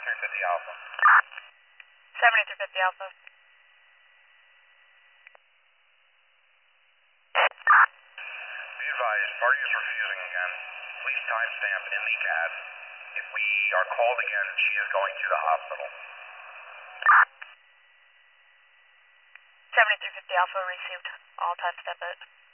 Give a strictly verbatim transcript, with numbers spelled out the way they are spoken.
seventy-three fifty Alpha. seventy-three fifty Alpha. Be advised, party is refusing again. Please timestamp in the C A D. If we are called again, she is going to the hospital. seventy-three fifty Alpha received. All timestamp it.